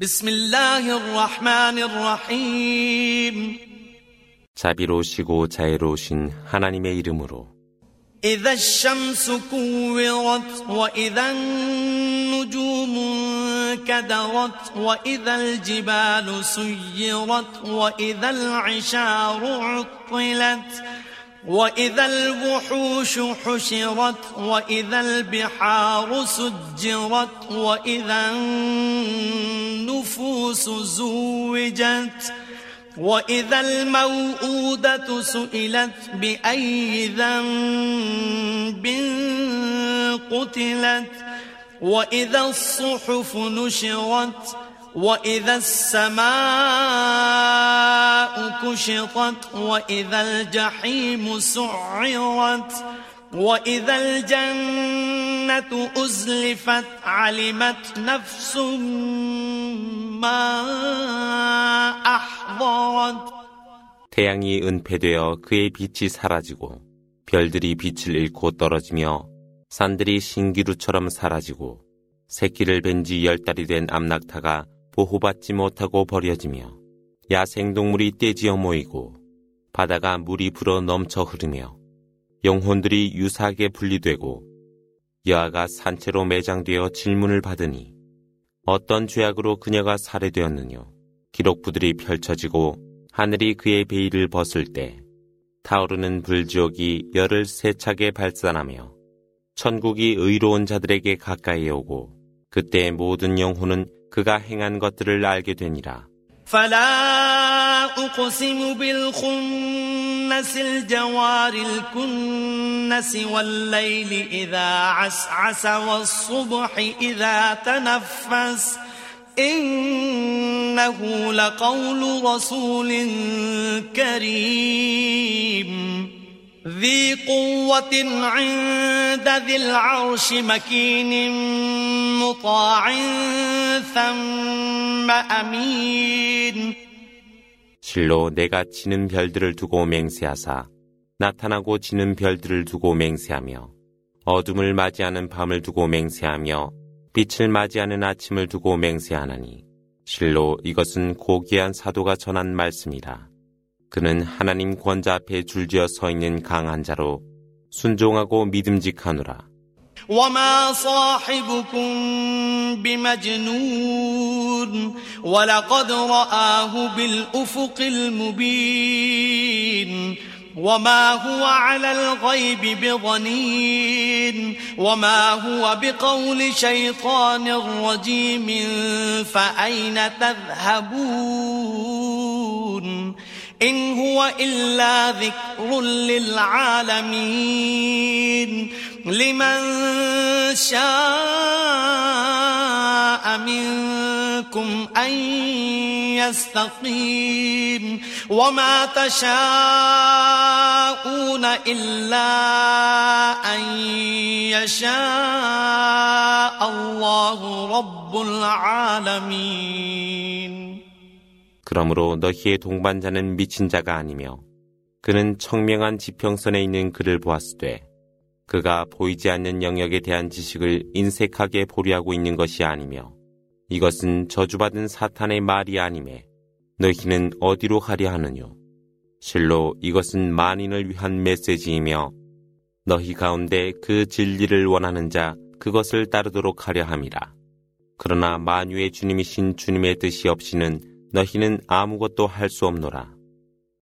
بسم الله الرحمن الرحيم 자비로우시고 자애로우신 하나님의 이름으로 إذا الشمس كورت وإذا النجوم كدرت وإذا الجبال سيرت وإذا العشار عطلت وإذا الوحوش حشرت وإذا البحار سجرت وإذا النفوس زوجت وإذا الموءودة سئلت بأي ذنب قتلت وإذا الصحف نشرت وإذا السماء كشطت وإذا الجحيم سعرت وإذا الجنة أزلفت علمت نفس ما أحضرت 태양이 은폐되어 그의 빛이 사라지고 별들이 빛을 잃고 떨어지며 산들이 신기루처럼 사라지고 새끼를 뵌 지 10달이 된 암낙타가 보호받지 못하고 버려지며 야생동물이 떼지어 모이고 바다가 물이 불어 넘쳐 흐르며 영혼들이 유사하게 분리되고 여아가 산채로 매장되어 질문을 받으니 어떤 죄악으로 그녀가 살해되었느뇨. 기록부들이 펼쳐지고 하늘이 그의 베일을 벗을 때 타오르는 불지옥이 열을 세차게 발산하며 천국이 의로운 자들에게 가까이 오고 그때 모든 영혼은 그가 행한 것들을 알게 되니라. فلا أقسم بالخنس الجوار الكنس والليل إذا عسعس والصبح إذا تنفس إنه لقول رسول كريم ذي قوة عند ذي العرش مكين مطاع ثم أمين 실로 내가 지는 별들을 두고 맹세하사 나타나고 지는 별들을 두고 맹세하며 어둠을 맞이하는 밤을 두고 맹세하며 빛을 맞이하는 아침을 두고 맹세하나니 실로 이것은 고귀한 사도가 전한 말씀이라. 그는 하나님 권자 앞에 줄지어 서 있는 강한 자로 순종하고 믿음직하노라. وما صاحبكم بمجنون ولقد رآه بالأفق المبين وما هو على الغيب بضنين وما هو بقول شيطان رجيم فأين تذهبون إن هو إلا ذكر للعالمين لمن شاء منكم أن يستقيم وما تشاءون إلا أن يشاء الله رب العالمين 그러므로 너희의 동반자는 미친 자가 아니며 그는 청명한 지평선에 있는 그를 보았으되 그가 보이지 않는 영역에 대한 지식을 인색하게 보류하고 있는 것이 아니며 이것은 저주받은 사탄의 말이 아니매 너희는 어디로 가려 하느뇨. 실로 이것은 만인을 위한 메시지이며 너희 가운데 그 진리를 원하는 자 그것을 따르도록 하려 함이라. 그러나 만유의 주님이신 주님의 뜻이 없이는 너희는 아무것도 할 수 없노라.